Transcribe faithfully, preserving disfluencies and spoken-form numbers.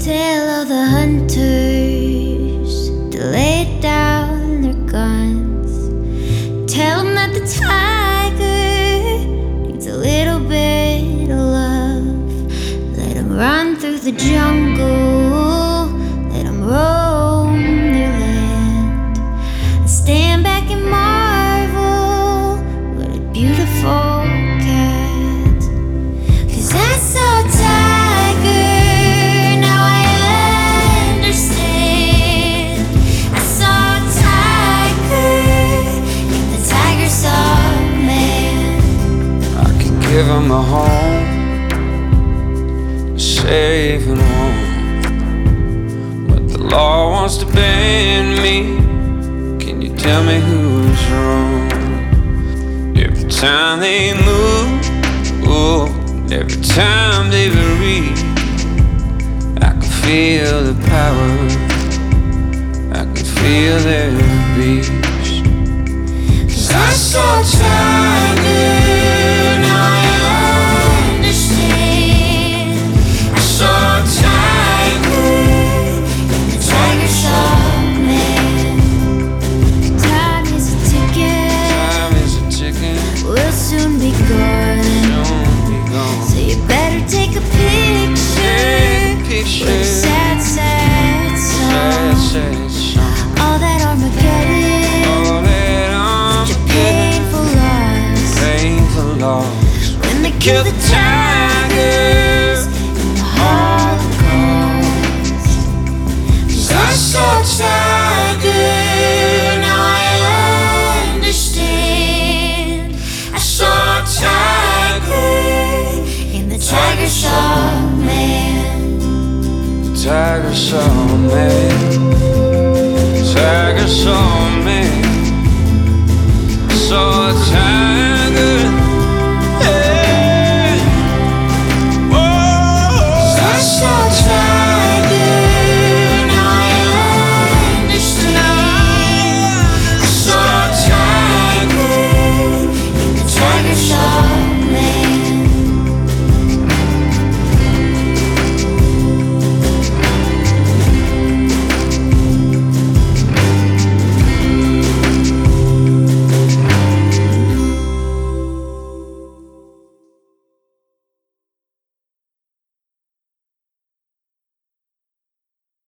Tell all the hunters to lay down their guns. Tell them that the tiger needs a little bit of love. Let him run through the jungle, let him roam their land. And stand back and marvel, what a beautiful cat. 'Cause I saw a tiger, now I understand. I saw a tiger, and the tiger saw a man. I can give him a home, a safe and home, but the law wants to ban me. Can you tell me who's wrong? Every time they move, oh, every time they breathe, I can feel the power, I can feel their reach. 'Cause I saw a tiger, now I understand. I saw a tiger, And the tiger saw a man. Time is a ticket, time is a ticking, we'll soon be gone. soon be gone. So you better take a picture Take a with a picture, sad, sad sad, song. sad song. All that Armageddon, All that I'm such a painful loss. painful loss. When they kill the tigers in the Holocaust. 'Cause I saw a tiger, now I understand. I saw a tiger, And the tiger saw a man. the tiger saw a man, tiger saw a man. I saw a tiger.